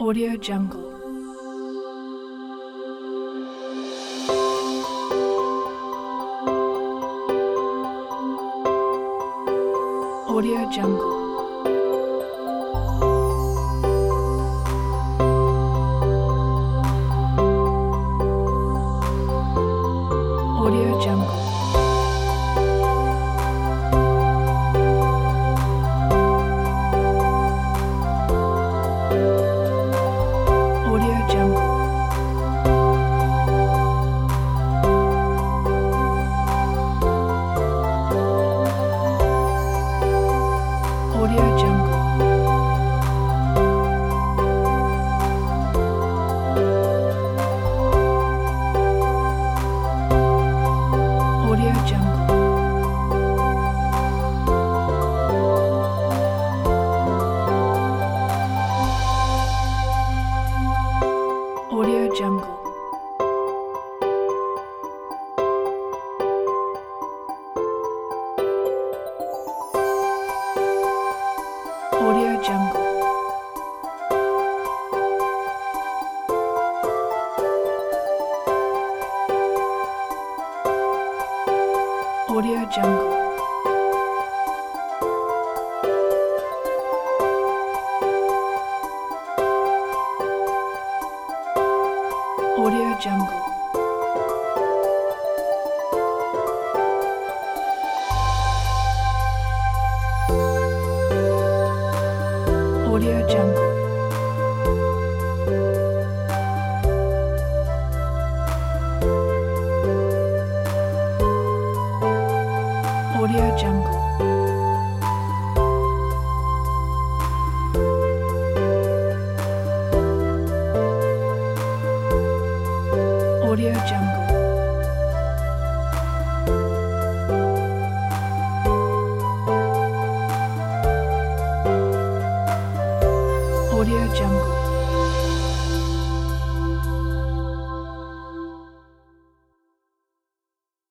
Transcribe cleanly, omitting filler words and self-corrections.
Audio Jungle. Audio Jungle. Audio Jungle. Audio Jungle. Audio Jungle. Audio Jungle. Audio Jungle. Audio Jungle. Audio Jungle. Audio Jungle. Audio Jungle. Audio Jungle. Audio Jungle. Audio Jungle.